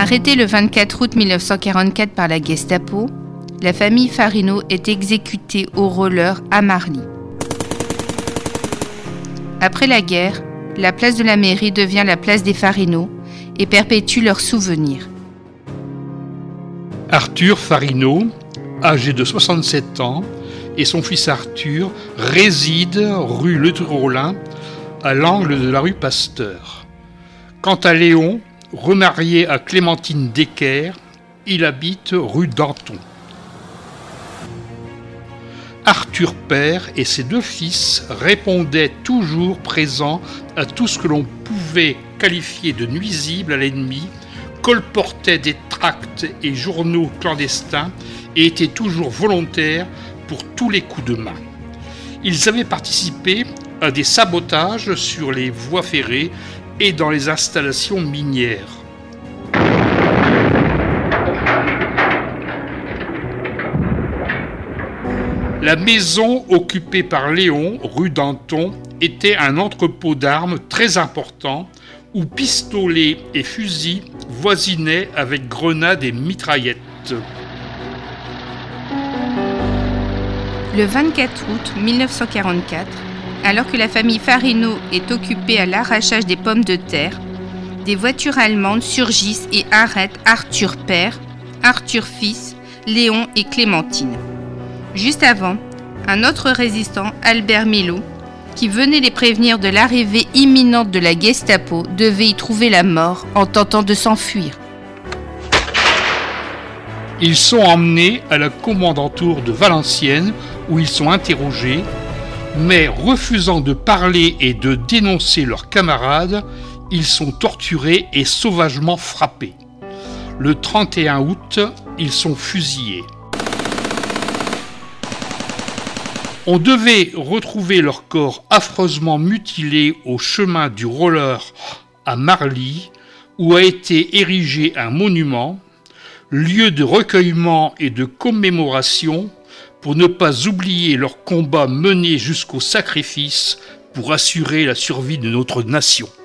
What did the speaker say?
Arrêtée le 24 août 1944 par la Gestapo, la famille Farino est exécutée au roller à Marly. Après la guerre, la place de la mairie devient la place des Farino et perpétue leurs souvenirs. Arthur Farino, âgé de 67 ans, et son fils Arthur résident rue Le Rollin, à l'angle de la rue Pasteur. Quant à Léon, remarié à Clémentine Decker, il habite rue Danton. Arthur père et ses deux fils répondaient toujours présents à tout ce que l'on pouvait qualifier de nuisible à l'ennemi, colportaient des tracts et journaux clandestins et étaient toujours volontaires pour tous les coups de main. Ils avaient participé à des sabotages sur les voies ferrées et dans les installations minières. La maison occupée par Léon, rue Danton, était un entrepôt d'armes très important où pistolets et fusils voisinaient avec grenades et mitraillettes. Le 24 août 1944, alors que la famille Farino est occupée à l'arrachage des pommes de terre, des voitures allemandes surgissent et arrêtent Arthur père, Arthur fils, Léon et Clémentine. Juste avant, un autre résistant, Albert Milo, qui venait les prévenir de l'arrivée imminente de la Gestapo, devait y trouver la mort en tentant de s'enfuir. Ils sont emmenés à la commandanture de Valenciennes où ils sont interrogés, mais refusant de parler et de dénoncer leurs camarades, ils sont torturés et sauvagement frappés. Le 31 août, ils sont fusillés. On devait retrouver leur corps affreusement mutilé au chemin du roller à Marly, où a été érigé un monument, lieu de recueillement et de commémoration pour ne pas oublier leur combat mené jusqu'au sacrifice pour assurer la survie de notre nation.